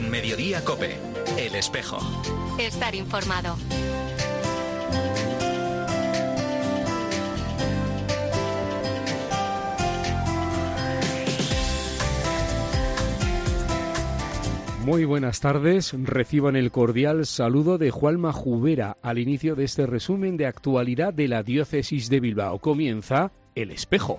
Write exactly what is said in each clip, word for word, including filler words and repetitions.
En Mediodía COPE, El Espejo. Estar informado. Muy buenas tardes, reciban el cordial saludo de Juanma Jubera al inicio de este resumen de actualidad de la Diócesis de Bilbao. Comienza El Espejo.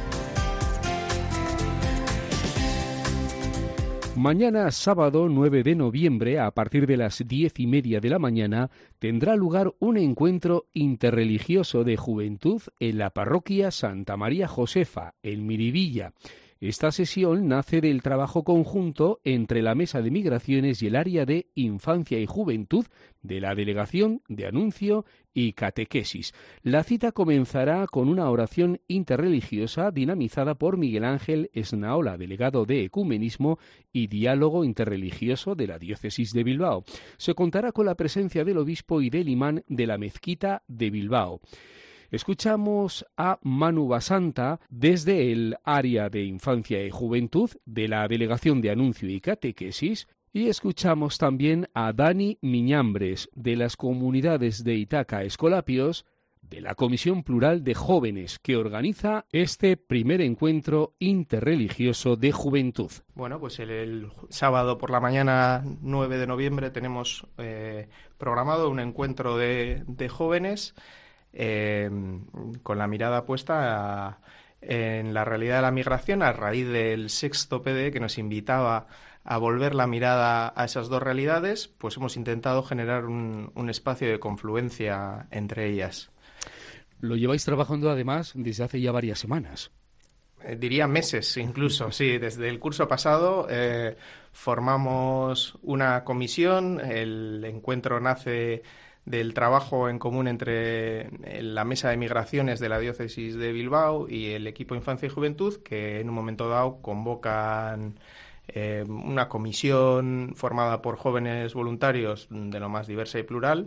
Mañana, sábado nueve de noviembre, a partir de las diez y media de la mañana, tendrá lugar un encuentro interreligioso de juventud en la parroquia Santa María Josefa, en Miribilla. Esta sesión nace del trabajo conjunto entre la Mesa de Migraciones y el área de Infancia y Juventud de la Delegación de Anuncio y Catequesis. La cita comenzará con una oración interreligiosa dinamizada por Miguel Ángel Esnaola, delegado de Ecumenismo y Diálogo Interreligioso de la Diócesis de Bilbao. Se contará con la presencia del obispo y del imán de la Mezquita de Bilbao. Escuchamos a Manu Basanta desde el área de Infancia y Juventud de la Delegación de Anuncio y Catequesis y escuchamos también a Dani Miñambres de las comunidades de Itaca Escolapios de la Comisión Plural de Jóvenes que organiza este primer encuentro interreligioso de juventud. Bueno, pues el, el sábado por la mañana nueve de noviembre tenemos eh, programado un encuentro de, de jóvenes Eh, con la mirada puesta a, en la realidad de la migración a raíz del sexto P D que nos invitaba a volver la mirada a esas dos realidades, pues hemos intentado generar un, un espacio de confluencia entre ellas. Lo lleváis trabajando además desde hace ya varias semanas. Eh, diría meses incluso, sí. Desde el curso pasado eh, formamos una comisión, el encuentro nace del trabajo en común entre la Mesa de Migraciones de la Diócesis de Bilbao y el equipo Infancia y Juventud, que en un momento dado convocan eh, una comisión formada por jóvenes voluntarios de lo más diversa y plural,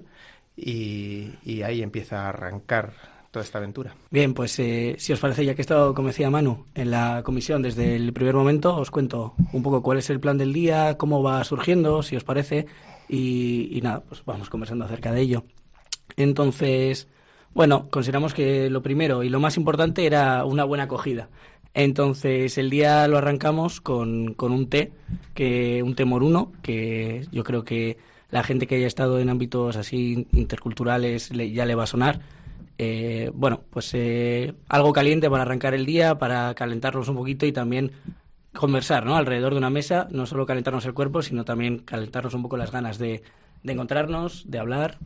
y, y ahí empieza a arrancar toda esta aventura. Bien, pues eh, si os parece, ya que he estado, como decía Manu, en la comisión desde el primer momento, os cuento un poco cuál es el plan del día, cómo va surgiendo, si os parece. Y, y nada, pues vamos conversando acerca de ello. Entonces, bueno, consideramos que lo primero y lo más importante era una buena acogida. Entonces, el día lo arrancamos con, con un té, que un té moruno, que yo creo que la gente que haya estado en ámbitos así interculturales le, ya le va a sonar. Eh, bueno, pues eh, algo caliente para arrancar el día, para calentarnos un poquito y también conversar, ¿no? Alrededor de una mesa, no solo calentarnos el cuerpo, sino también calentarnos un poco las ganas de, de encontrarnos, de hablar.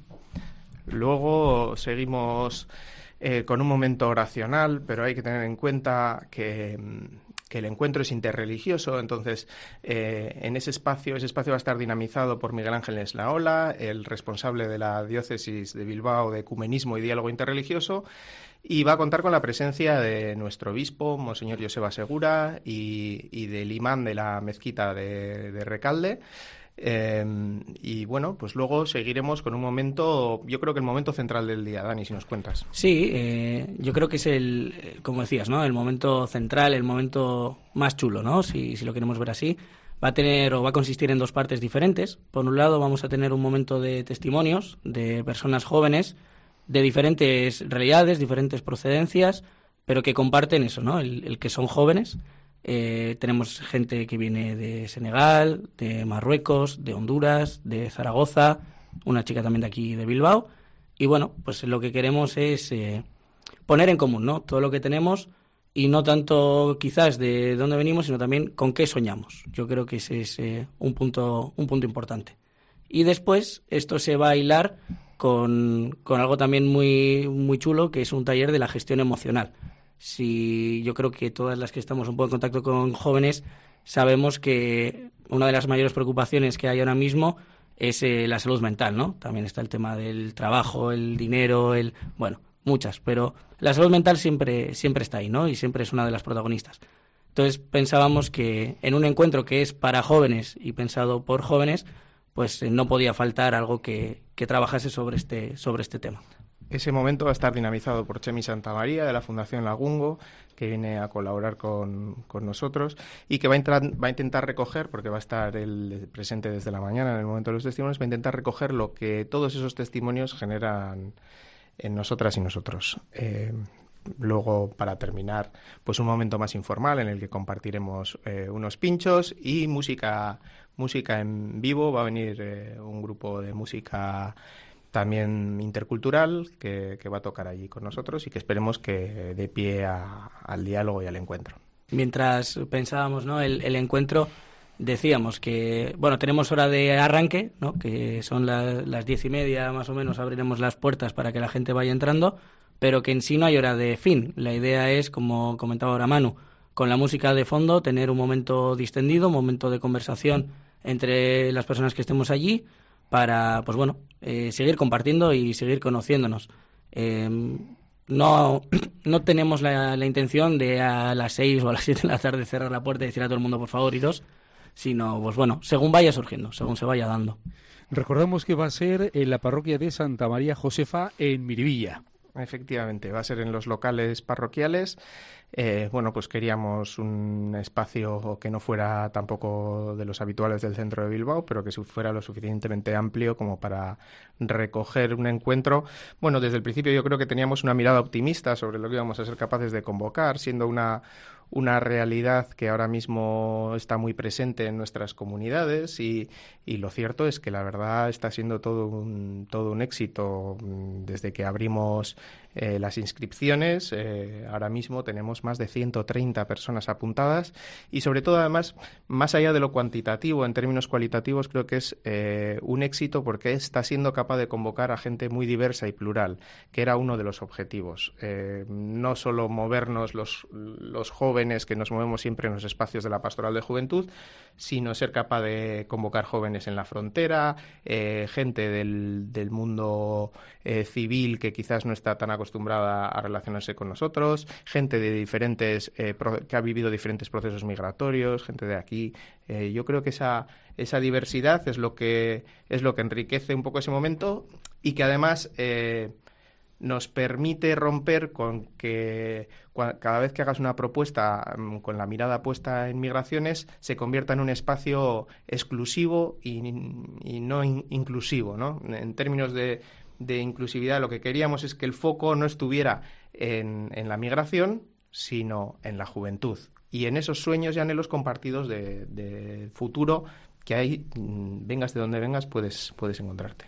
Luego seguimos eh, con un momento oracional, pero hay que tener en cuenta que, que el encuentro es interreligioso, entonces eh, en ese espacio, ese espacio va a estar dinamizado por Miguel Ángel Esnaola, el responsable de la Diócesis de Bilbao de Ecumenismo y Diálogo Interreligioso, y va a contar con la presencia de nuestro obispo, Monseñor Joseba Segura, y, y del imán de la Mezquita de, de Recalde. Eh, y bueno, pues luego seguiremos con un momento, yo creo que el momento central del día. Dani, si nos cuentas. Sí, eh, yo creo que es el, como decías, ¿no? El momento central, el momento más chulo, ¿no? Si, si lo queremos ver así. Va a tener o va a consistir en dos partes diferentes. Por un lado, vamos a tener un momento de testimonios de personas jóvenes de diferentes realidades, diferentes procedencias, pero que comparten eso, ¿no? El, el que son jóvenes. Eh, tenemos gente que viene de Senegal, de Marruecos, de Honduras, de Zaragoza, una chica también de aquí de Bilbao. Y bueno, pues lo que queremos es eh, poner en común, ¿no? Todo lo que tenemos y no tanto quizás de dónde venimos, sino también con qué soñamos. Yo creo que ese es eh, un punto, un punto importante. Y después esto se va a hilar con, con algo también muy, muy chulo, que es un taller de la gestión emocional. Si yo creo que todas las que estamos un poco en contacto con jóvenes sabemos que una de las mayores preocupaciones que hay ahora mismo es eh, la salud mental, ¿no? También está el tema del trabajo, el dinero, el bueno, muchas, pero la salud mental siempre, siempre está ahí, ¿no? Y siempre es una de las protagonistas. Entonces pensábamos que en un encuentro que es para jóvenes y pensado por jóvenes, pues eh, no podía faltar algo que, que trabajase sobre este, sobre este tema. Ese momento va a estar dinamizado por Chemi Santamaría, de la Fundación Lagungo, que viene a colaborar con, con nosotros y que va a, entrar, va a intentar recoger, porque va a estar el presente desde la mañana en el momento de los testimonios, va a intentar recoger lo que todos esos testimonios generan en nosotras y nosotros. Eh, luego, para terminar, pues un momento más informal en el que compartiremos eh, unos pinchos y música, música en vivo. Va a venir eh, un grupo de música también intercultural que, que va a tocar allí con nosotros y que esperemos que dé pie a, al diálogo y al encuentro. Mientras pensábamos, ¿no?, el, el encuentro, decíamos que, bueno, tenemos hora de arranque, ¿no?, que son la, las diez y media más o menos, abriremos las puertas para que la gente vaya entrando, pero que en sí no hay hora de fin. La idea es, como comentaba ahora Manu, con la música de fondo, tener un momento distendido, un momento de conversación entre las personas que estemos allí, para, pues bueno, eh, seguir compartiendo y seguir conociéndonos. Eh, no, no tenemos la, la intención de a las seis o a las siete de la tarde cerrar la puerta y decir a todo el mundo, por favor, iros, sino, pues bueno, según vaya surgiendo, según se vaya dando. Recordamos que va a ser en la parroquia de Santa María Josefa, en Miribilla. Efectivamente, va a ser en los locales parroquiales. Eh, bueno, pues queríamos un espacio que no fuera tampoco de los habituales del centro de Bilbao, pero que fuera lo suficientemente amplio como para recoger un encuentro. Bueno, desde el principio yo creo que teníamos una mirada optimista sobre lo que íbamos a ser capaces de convocar, siendo una una realidad que ahora mismo está muy presente en nuestras comunidades y, y lo cierto es que la verdad está siendo todo un, todo un éxito desde que abrimos eh, las inscripciones. Eh, ahora mismo tenemos más de ciento treinta personas apuntadas y sobre todo además, más allá de lo cuantitativo, en términos cualitativos creo que es eh, un éxito porque está siendo capaz de convocar a gente muy diversa y plural, que era uno de los objetivos. Eh, no solo movernos los, los jóvenes que nos movemos siempre en los espacios de la Pastoral de Juventud, sino ser capaz de convocar jóvenes en la frontera, eh, gente del, del mundo eh, civil que quizás no está tan acostumbrada a relacionarse con nosotros, gente de diferentes eh, pro, que ha vivido diferentes procesos migratorios, gente de aquí. Eh, yo creo que esa esa diversidad es lo que es lo que enriquece un poco ese momento y que además eh, nos permite romper con que cada vez que hagas una propuesta con la mirada puesta en migraciones se convierta en un espacio exclusivo y, y no in, inclusivo, ¿no? En términos de, de inclusividad, lo que queríamos es que el foco no estuviera en, en la migración, sino en la juventud y en esos sueños y anhelos compartidos de, de futuro que ahí, vengas de donde vengas, puedes, puedes encontrarte.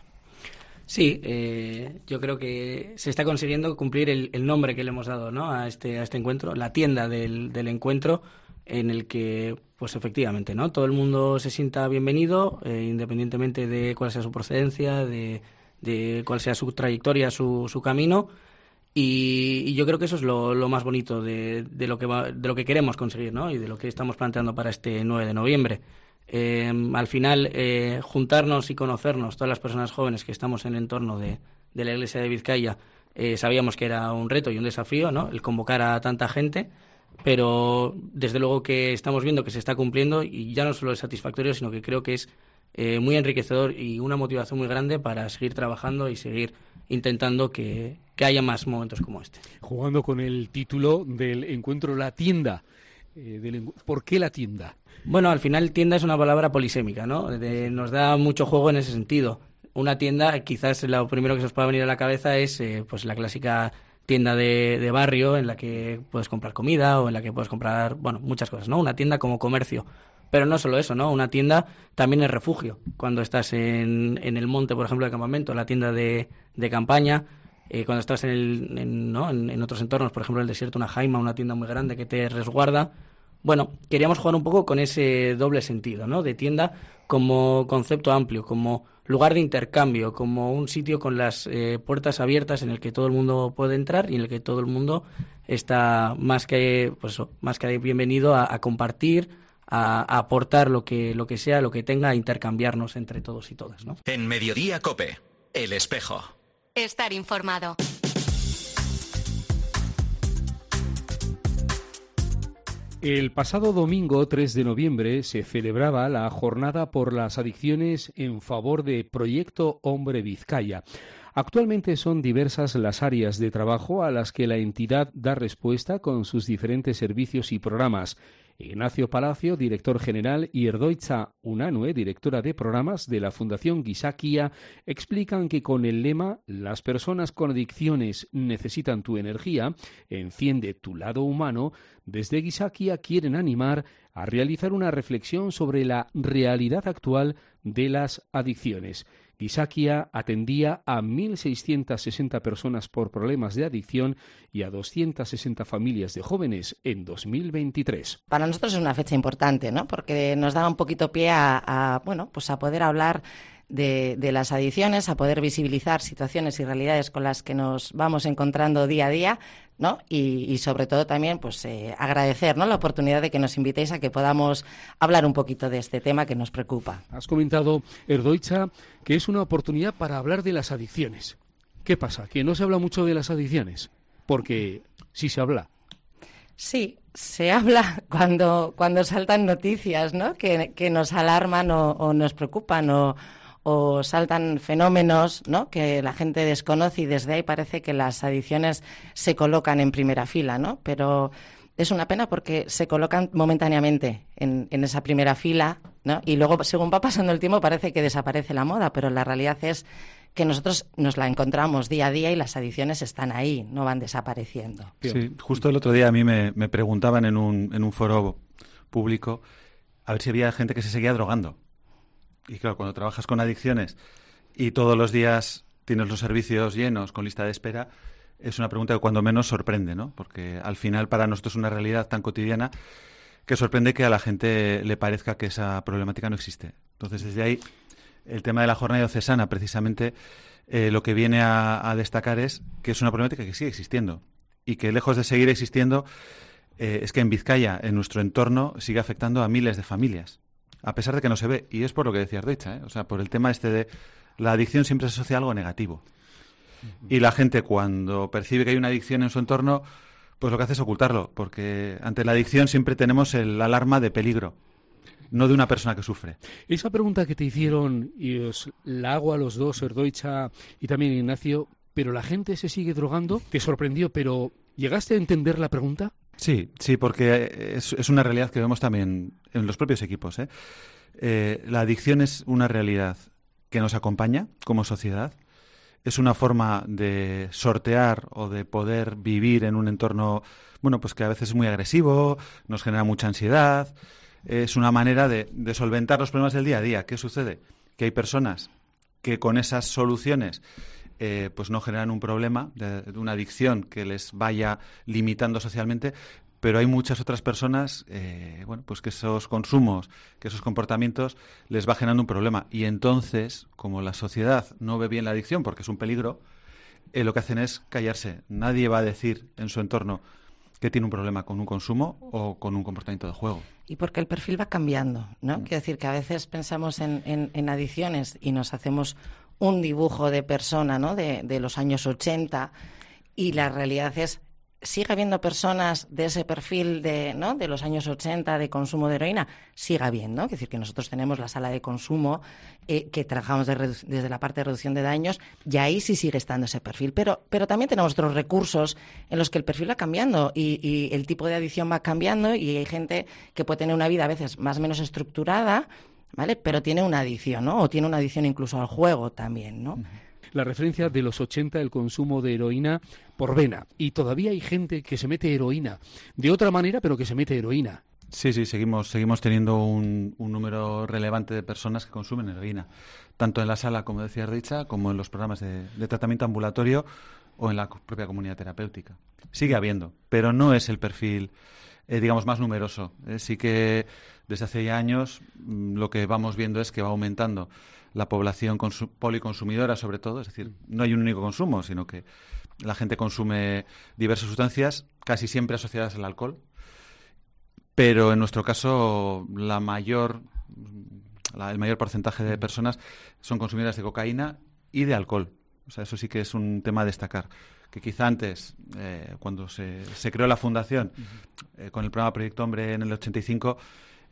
Sí, eh, yo creo que se está consiguiendo cumplir el, el nombre que le hemos dado, ¿no?, a este a este encuentro, la tienda del, del encuentro, en el que, pues efectivamente, ¿no?, todo el mundo se sienta bienvenido, eh, independientemente de cuál sea su procedencia, de, de cuál sea su trayectoria, su, su camino, y, y yo creo que eso es lo, lo más bonito de, de lo que va, de lo que queremos conseguir, ¿no?, y de lo que estamos planteando para este nueve de noviembre. Eh, al final, eh, juntarnos y conocernos, todas las personas jóvenes que estamos en el entorno de, de la Iglesia de Vizcaya, eh, sabíamos que era un reto y un desafío, ¿no?, el convocar a tanta gente, pero desde luego que estamos viendo que se está cumpliendo y ya no solo es satisfactorio, sino que creo que es eh, muy enriquecedor y una motivación muy grande para seguir trabajando y seguir intentando que, que haya más momentos como este. Jugando con el título del encuentro, la tienda. Eh, del, ¿Por qué la tienda? Bueno, al final tienda es una palabra polisémica, ¿no? De, nos da mucho juego en ese sentido. Una tienda, quizás lo primero que se os pueda venir a la cabeza es eh, pues la clásica tienda de, de barrio en la que puedes comprar comida o en la que puedes comprar, bueno, muchas cosas, ¿no? Una tienda como comercio. Pero no solo eso, ¿no? Una tienda también es refugio. Cuando estás en, en el monte, por ejemplo, de campamento, la tienda de, de campaña, eh, cuando estás en, el, en, ¿no? en, en otros entornos, por ejemplo, en el desierto, una jaima, una tienda muy grande que te resguarda. Bueno, queríamos jugar un poco con ese doble sentido, ¿no? De tienda como concepto amplio, como lugar de intercambio, como un sitio con las eh, puertas abiertas en el que todo el mundo puede entrar y en el que todo el mundo está más que, pues eso, más que bienvenido a, a compartir, a, a aportar lo que, lo que sea, lo que tenga, a intercambiarnos entre todos y todas, ¿no? En Mediodía COPE, El Espejo. Estar informado. El pasado domingo tres de noviembre se celebraba la jornada por las adicciones en favor de Proyecto Hombre Vizcaya. Actualmente son diversas las áreas de trabajo a las que la entidad da respuesta con sus diferentes servicios y programas. Ignacio Palacio, director general, y Erdoitza Unanue, directora de programas de la Fundación Gizakia, explican que con el lema «Las personas con adicciones necesitan tu energía, enciende tu lado humano», desde Gizakia quieren animar a realizar una reflexión sobre la realidad actual de las adicciones. Gizakia atendía a mil seiscientas sesenta personas por problemas de adicción y a doscientas sesenta familias de jóvenes en dos mil veintitrés. Para nosotros es una fecha importante, ¿no? Porque nos da un poquito pie a, a bueno, pues a poder hablar de, de las adicciones, a poder visibilizar situaciones y realidades con las que nos vamos encontrando día a día, ¿no? Y, y sobre todo también pues eh, agradecer, ¿no?, la oportunidad de que nos invitéis a que podamos hablar un poquito de este tema que nos preocupa. Has comentado, Erdoitza, que es una oportunidad para hablar de las adicciones. ¿Qué pasa? ¿Que no se habla mucho de las adicciones? Porque sí se habla. Sí, se habla cuando, cuando saltan noticias, ¿no?, que, que nos alarman o, o nos preocupan o... o saltan fenómenos, ¿no?, que la gente desconoce y desde ahí parece que las adicciones se colocan en primera fila, ¿no? Pero es una pena porque se colocan momentáneamente en, en esa primera fila, ¿no? Y luego, según va pasando el tiempo, parece que desaparece la moda, pero la realidad es que nosotros nos la encontramos día a día y las adicciones están ahí, no van desapareciendo. Sí, justo el otro día a mí me, me preguntaban en un, en un foro público a ver si había gente que se seguía drogando. Y claro, cuando trabajas con adicciones y todos los días tienes los servicios llenos con lista de espera, es una pregunta que cuando menos sorprende, ¿no? Porque al final para nosotros es una realidad tan cotidiana que sorprende que a la gente le parezca que esa problemática no existe. Entonces, desde ahí, el tema de la jornada diocesana, precisamente, eh, lo que viene a, a destacar es que es una problemática que sigue existiendo y que lejos de seguir existiendo, eh, es que en Vizcaya, en nuestro entorno, sigue afectando a miles de familias. A pesar de que no se ve, y es por lo que decía Erdoitza, ¿eh? O sea, por el tema este de la adicción siempre se asocia a algo negativo. Uh-huh. Y la gente cuando percibe que hay una adicción en su entorno, pues lo que hace es ocultarlo, porque ante la adicción siempre tenemos el alarma de peligro, no de una persona que sufre. Esa pregunta que te hicieron, y os la hago a los dos, Erdoitza y también Ignacio, ¿pero la gente se sigue drogando? ¿Te sorprendió, pero llegaste a entender la pregunta? Sí, sí, porque es, es una realidad que vemos también en los propios equipos, ¿eh? Eh, la adicción es una realidad que nos acompaña como sociedad, es una forma de sortear o de poder vivir en un entorno, bueno, pues que a veces es muy agresivo, nos genera mucha ansiedad, es una manera de, de solventar los problemas del día a día. ¿Qué sucede? Que hay personas que con esas soluciones Eh, pues no generan un problema de, de una adicción que les vaya limitando socialmente, pero hay muchas otras personas, eh, bueno, pues que esos consumos, que esos comportamientos les va generando un problema. Y entonces, como la sociedad no ve bien la adicción porque es un peligro, eh, lo que hacen es callarse. Nadie va a decir en su entorno que tiene un problema con un consumo o con un comportamiento de juego. Y porque el perfil va cambiando, ¿no? Mm. Quiero decir que a veces pensamos en, en, en adicciones y nos hacemos un dibujo de persona, ¿no?, de, de los años ochenta, y la realidad es, sigue habiendo personas de ese perfil de, ¿no?, de los años ochenta de consumo de heroína, sigue habiendo, ¿no? Es decir, que nosotros tenemos la sala de consumo eh, que trabajamos de redu- desde la parte de reducción de daños, y ahí sí sigue estando ese perfil, pero, pero también tenemos otros recursos en los que el perfil va cambiando y, y el tipo de adicción va cambiando, y hay gente que puede tener una vida a veces más o menos estructurada, ¿vale?, pero tiene una adicción, ¿no?, o tiene una adicción incluso al juego también, ¿no? La referencia de los ochenta, el consumo de heroína por vena. Y todavía hay gente que se mete heroína de otra manera, pero que se mete heroína. Sí, sí, seguimos seguimos teniendo un, un número relevante de personas que consumen heroína, tanto en la sala, como decía Erdoitza, como en los programas de, de tratamiento ambulatorio o en la propia comunidad terapéutica. Sigue habiendo, pero no es el perfil, eh, digamos, más numeroso. Eh, sí que desde hace ya años mmm, lo que vamos viendo es que va aumentando la población consu- policonsumidora, sobre todo, es decir, no hay un único consumo, sino que la gente consume diversas sustancias, casi siempre asociadas al alcohol, pero en nuestro caso la mayor, la, el mayor porcentaje de personas son consumidoras de cocaína y de alcohol. O sea, eso sí que es un tema a destacar, que quizá antes, eh, cuando se, se creó la fundación, uh-huh. eh, con el programa Proyecto Hombre en el ochenta y cinco,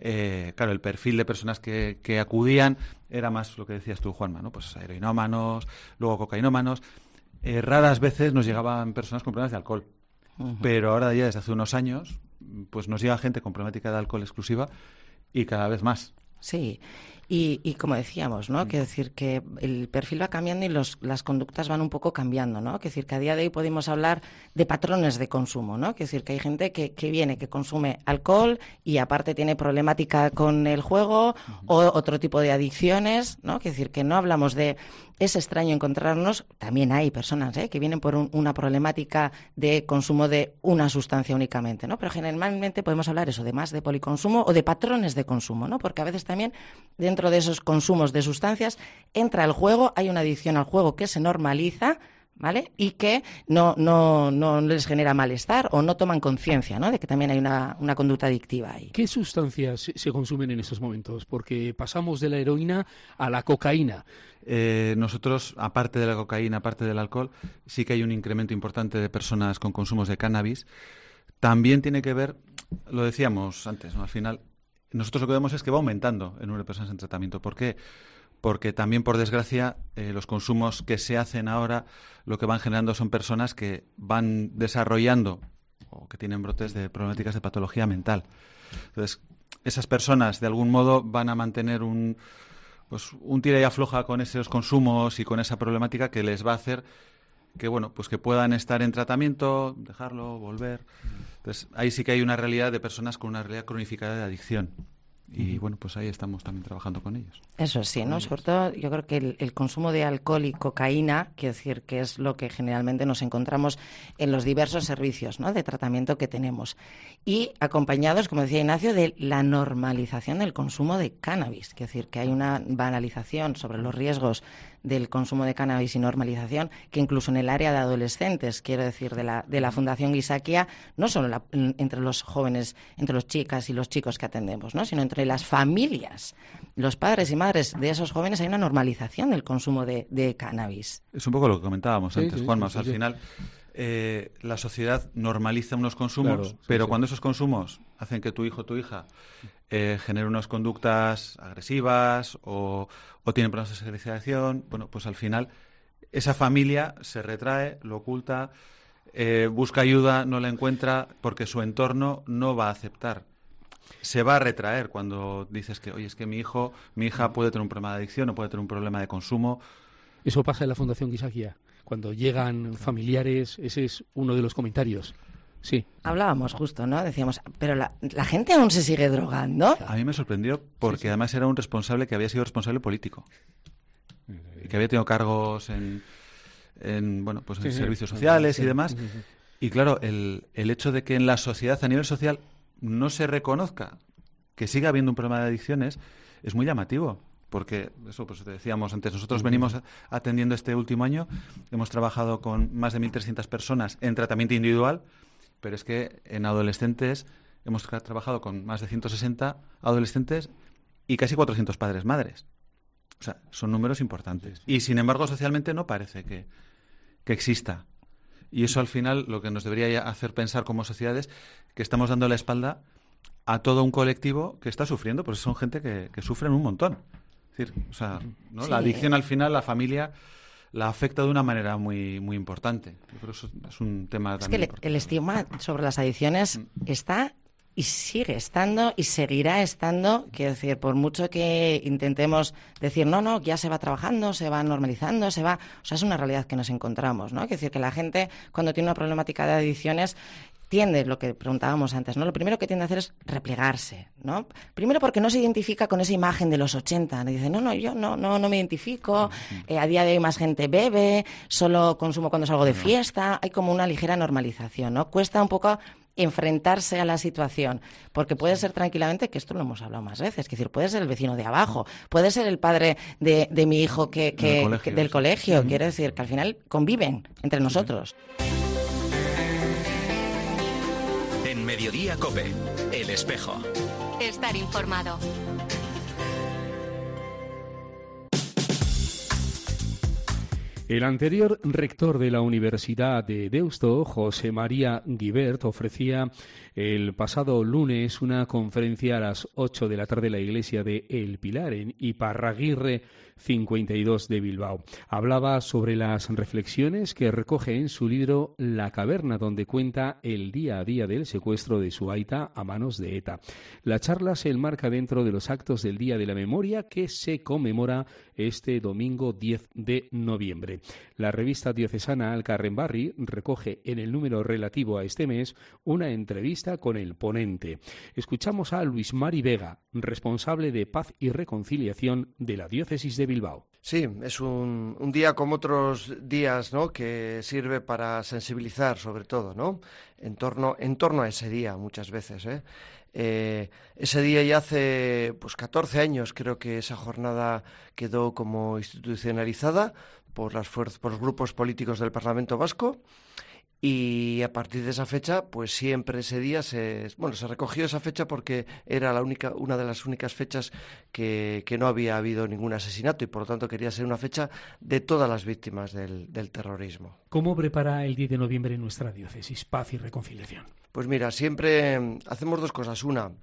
eh, claro, el perfil de personas que, que acudían era más lo que decías tú, Juanma, ¿no? Pues heroinómanos, luego cocainómanos. Eh, raras veces nos llegaban personas con problemas de alcohol. Uh-huh. Pero ahora ya desde hace unos años, pues nos llega gente con problemática de alcohol exclusiva y cada vez más. Sí, y, y como decíamos, ¿no? Quiero decir que el perfil va cambiando y los, las conductas van un poco cambiando, ¿no? Quiero decir que a día de hoy podemos hablar de patrones de consumo, ¿no? Quiero decir que hay gente que, que viene, que consume alcohol y aparte tiene problemática con el juego uh-huh. o otro tipo de adicciones, ¿no? Quiero decir que no hablamos de... Es extraño encontrarnos, también hay personas ¿eh? que vienen por un, una problemática de consumo de una sustancia únicamente, ¿no? Pero generalmente podemos hablar eso de más de policonsumo o de patrones de consumo, ¿no? Porque a veces también dentro de esos consumos de sustancias entra el juego, hay una adicción al juego que se normaliza, ¿vale? Y que no, no, no les genera malestar o no toman conciencia, ¿no? De que también hay una, una conducta adictiva ahí. ¿Qué sustancias se consumen en estos momentos? Porque pasamos de la heroína a la cocaína. Eh, nosotros, aparte de la cocaína, aparte del alcohol, sí que hay un incremento importante de personas con consumos de cannabis. También tiene que ver, lo decíamos antes, ¿no? Al final, nosotros lo que vemos es que va aumentando el número de personas en tratamiento. ¿Por qué? Porque también, por desgracia, eh, los consumos que se hacen ahora lo que van generando son personas que van desarrollando o que tienen brotes de problemáticas de patología mental. Entonces, esas personas, de algún modo, van a mantener un, pues, un tira y afloja con esos consumos y con esa problemática que les va a hacer que, bueno, pues que puedan estar en tratamiento, dejarlo, volver. Entonces, ahí sí que hay una realidad de personas con una realidad cronificada de adicción. Y bueno, pues ahí estamos también trabajando con ellos. Eso sí, ¿no? Sobre todo yo creo que el, el consumo de alcohol y cocaína, quiero decir que es lo que generalmente nos encontramos en los diversos servicios, ¿no? De tratamiento que tenemos. Y acompañados, como decía Ignacio, de la normalización del consumo de cannabis. Quiero decir que hay una banalización sobre los riesgos del consumo de cannabis y normalización, que incluso en el área de adolescentes, quiero decir, de la, de la Fundación Gizakia, no solo la, entre los jóvenes, entre los chicas y los chicos que atendemos, ¿no? Sino entre las familias, los padres y madres de esos jóvenes, hay una normalización del consumo de, de cannabis. Es un poco lo que comentábamos sí, antes, sí, Juanma. sí, sí, al sí. final, eh, la sociedad normaliza unos consumos, claro, sí, pero sí. cuando esos consumos hacen que tu hijo o tu hija eh, genere unas conductas agresivas o, o tienen problemas de segregación, bueno, pues al final esa familia se retrae, lo oculta, eh, busca ayuda, no la encuentra porque su entorno no va a aceptar. Se va a retraer cuando dices que, oye, es que mi hijo, mi hija puede tener un problema de adicción o puede tener un problema de consumo. Eso pasa en la Fundación Gizakia. Cuando llegan familiares, ese es uno de los comentarios. Sí. Hablábamos justo, ¿no? Decíamos, pero la, la gente aún se sigue drogando. A mí me sorprendió porque sí, sí. además era un responsable que había sido responsable político y que había tenido cargos en, en bueno, pues en sí, servicios sí, sociales sí, y demás. Sí, sí. Y claro, el, el hecho de que en la sociedad, a nivel social, no se reconozca que siga habiendo un problema de adicciones es muy llamativo. Porque, eso pues te decíamos antes, nosotros venimos atendiendo este último año, hemos trabajado con más de mil trescientas personas en tratamiento individual, pero es que en adolescentes hemos tra- trabajado con más de ciento sesenta adolescentes y casi cuatrocientos padres madres. O sea, son números importantes. Y sin embargo, socialmente no parece que, que exista. Y eso al final lo que nos debería hacer pensar como sociedades que estamos dando la espalda a todo un colectivo que está sufriendo, porque son gente que, que sufren un montón. Es decir, o sea, ¿no? Sí. La adicción al final, la familia la afecta de una manera muy muy importante. Yo creo que eso es un tema es también que importante. El estigma sobre las adicciones mm. está y sigue estando y seguirá estando. Quiero decir, por mucho que intentemos decir, no, no, ya se va trabajando, se va normalizando, se va... O sea, es una realidad que nos encontramos, ¿no? Quiero decir, que la gente, cuando tiene una problemática de adicciones, tiende, lo que preguntábamos antes, ¿no? Lo primero que tiende a hacer es replegarse, ¿no? Primero porque no se identifica con esa imagen de los ochenta. Dice, no, no, yo no, no, no me identifico. Eh, a día de hoy más gente bebe, solo consumo cuando salgo de fiesta. Hay como una ligera normalización, ¿no? Cuesta un poco enfrentarse a la situación, porque puede ser tranquilamente, que esto lo hemos hablado más veces, es decir, puede ser el vecino de abajo, puede ser el padre de, de mi hijo que, que, del colegio, que, del colegio. Sí. Quiero decir que al final conviven entre nosotros. En Mediodía COPE, El Espejo. Estar informado. El anterior rector de la Universidad de Deusto, José María Guibert, ofrecía el pasado lunes una conferencia a las ocho de la tarde en la iglesia de El Pilar, en Iparraguirre cincuenta y dos de Bilbao. Hablaba sobre las reflexiones que recoge en su libro La Caverna, donde cuenta el día a día del secuestro de su aita a manos de ETA. La charla se enmarca dentro de los actos del Día de la Memoria que se conmemora este domingo diez de noviembre. La revista diocesana Alcarrenbarri recoge en el número relativo a este mes una entrevista con el ponente. Escuchamos a Luis Mari Vega, responsable de Paz y Reconciliación de la diócesis de Bilbao. Sí, es un, un día como otros días, ¿no?, que sirve para sensibilizar, sobre todo, ¿no?, en torno, en torno a ese día muchas veces, ¿eh? Eh, ese día ya hace pues catorce años, creo que esa jornada quedó como institucionalizada por las fuerzas, por los grupos políticos del Parlamento Vasco. Y a partir de esa fecha, pues siempre ese día se, bueno, se recogió esa fecha porque era la única, una de las únicas fechas que, que no había habido ningún asesinato y por lo tanto quería ser una fecha de todas las víctimas del, del terrorismo. ¿Cómo prepara el diez de noviembre en nuestra diócesis Paz y Reconciliación? Pues mira, siempre hacemos dos cosas. Una,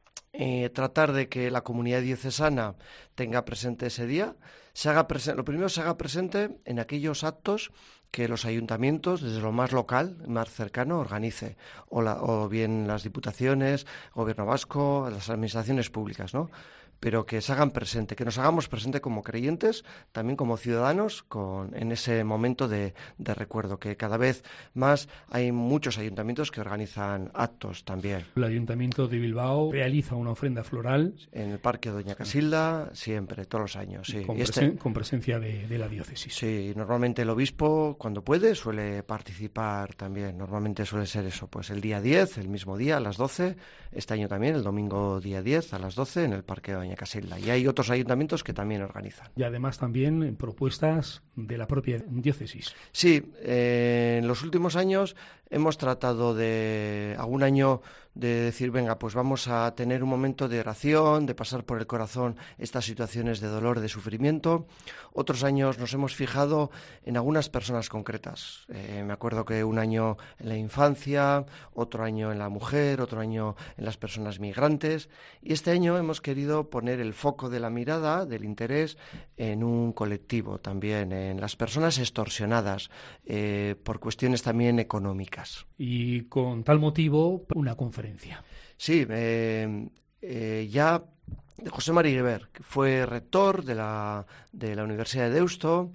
eh, tratar de que la comunidad diocesana tenga presente ese día. Se haga presen- lo primero se haga presente en aquellos actos que los ayuntamientos, desde lo más local, más cercano, organice, o, la, o bien las diputaciones, Gobierno vasco, las administraciones públicas, ¿no? Pero que se hagan presente, que nos hagamos presente como creyentes, también como ciudadanos, con, en ese momento de, de recuerdo, que cada vez más hay muchos ayuntamientos que organizan actos también. El Ayuntamiento de Bilbao realiza una ofrenda floral. En el Parque Doña Casilda, siempre, todos los años, sí. Con, y este, presen- con presencia de, de la diócesis. Sí, normalmente el obispo, cuando puede, suele participar también. Normalmente suele ser eso, pues el día diez, el mismo día, a las doce. Este año también, el domingo día diez, a las doce, en el Parque Doña Casilda. Y hay otros ayuntamientos que también organizan. Y además también propuestas de la propia diócesis. Sí, eh, en los últimos años hemos tratado de, algún año, de decir, venga, pues vamos a tener un momento de oración, de pasar por el corazón estas situaciones de dolor, de sufrimiento. Otros años nos hemos fijado en algunas personas concretas. Eh, me acuerdo que un año en la infancia, otro año en la mujer, otro año en las personas migrantes. Y este año hemos querido poner el foco de la mirada, del interés, en un colectivo también, en las personas extorsionadas eh, por cuestiones también económicas. Y con tal motivo, una conferencia. Sí, eh, eh, ya José María Guibert, que fue rector de la, de la Universidad de Deusto,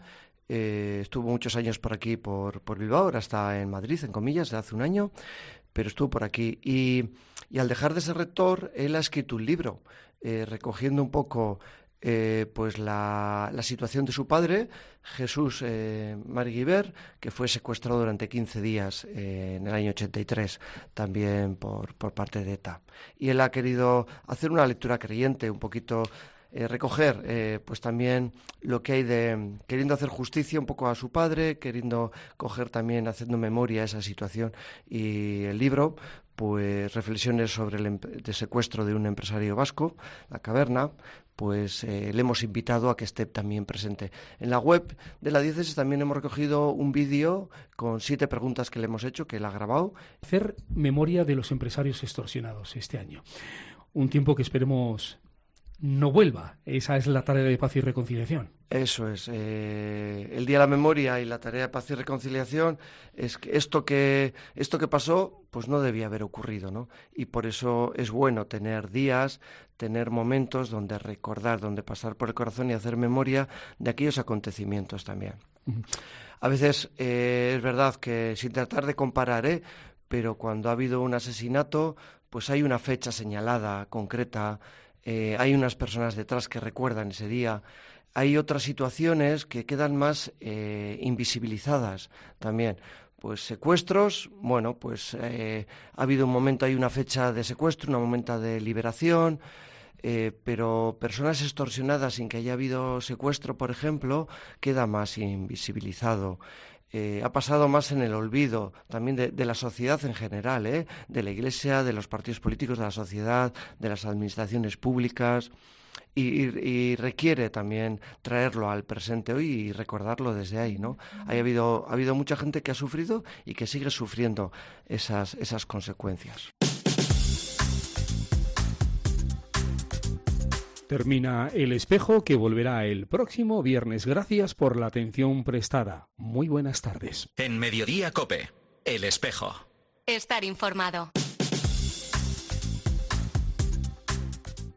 eh, estuvo muchos años por aquí, por, por Bilbao, ahora está en Madrid, en comillas, desde hace un año, pero estuvo por aquí. Y, y al dejar de ser rector, él ha escrito un libro, eh, recogiendo un poco Eh, pues la, la situación de su padre, Jesús eh, Mari Guibert, que fue secuestrado durante quince días eh, en el año ochenta y tres, también por, por parte de ETA. Y él ha querido hacer una lectura creyente, un poquito eh, recoger eh, pues también lo que hay de, queriendo hacer justicia un poco a su padre, queriendo coger también, haciendo memoria a esa situación. Y el libro, pues reflexiones sobre el emp- de secuestro de un empresario vasco, La Caverna, pues eh, le hemos invitado a que esté también presente. En la web de la diócesis también hemos recogido un vídeo con siete preguntas que le hemos hecho, que él ha grabado. Hacer memoria de los empresarios extorsionados este año. Un tiempo que esperemos no vuelva. Esa es la tarea de Paz y Reconciliación. Eso es. Eh, el Día de la Memoria y la tarea de Paz y Reconciliación es que esto que esto que pasó, pues no debía haber ocurrido, ¿no? Y por eso es bueno tener días, tener momentos donde recordar, donde pasar por el corazón y hacer memoria de aquellos acontecimientos también. Uh-huh. A veces eh, es verdad que, sin tratar de comparar, ¿eh? pero cuando ha habido un asesinato, pues hay una fecha señalada, concreta. Eh, hay unas personas detrás que recuerdan ese día. Hay otras situaciones que quedan más eh, invisibilizadas también. Pues secuestros, bueno, pues eh, ha habido un momento, hay una fecha de secuestro, un momento de liberación, eh, pero personas extorsionadas sin que haya habido secuestro, por ejemplo, queda más invisibilizado. Eh, ha pasado más en el olvido también de, de la sociedad en general, ¿eh? de la Iglesia, de los partidos políticos, de la sociedad, de las administraciones públicas. y, y, y requiere también traerlo al presente hoy y recordarlo desde ahí, ¿no? Ha habido, ha habido mucha gente que ha sufrido y que sigue sufriendo esas, esas consecuencias. Termina El Espejo, que volverá el próximo viernes. Gracias por la atención prestada. Muy buenas tardes. En Mediodía COPE, El Espejo. Estar informado.